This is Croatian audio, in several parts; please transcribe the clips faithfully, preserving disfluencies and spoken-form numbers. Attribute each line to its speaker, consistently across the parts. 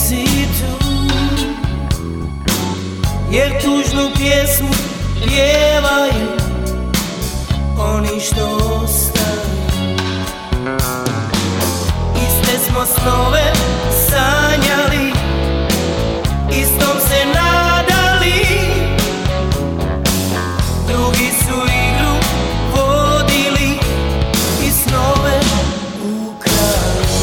Speaker 1: nisi tu, jer tužnu pjesmu pjevaju oni što ostaju. Iste smo snove sanjali, istom se nadali, drugi su igru vodili i snove ukrali.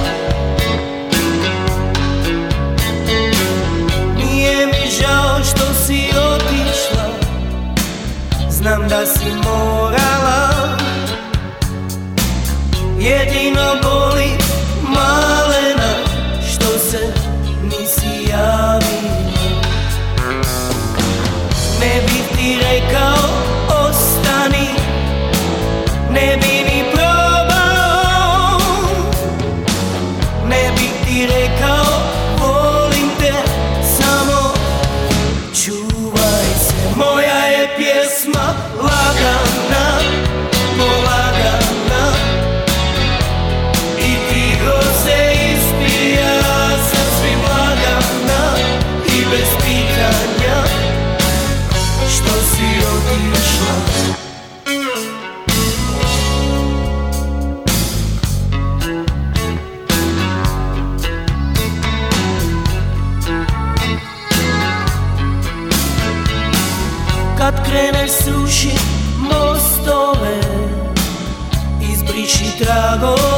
Speaker 1: Nije mi žao što si otišla, znam da si morala, jedino boli malena što se nisi javila. Ne bih ti rekao ostani, ne bi ni probao, ne bih ti rekao volim te, samo čuvaj se. Moja je pjesma lagana, polagana, i tiho se ispija sasvim lagana i bez pitanja što si otišla. Kad kreneš sruši mostove, izbriši tragove,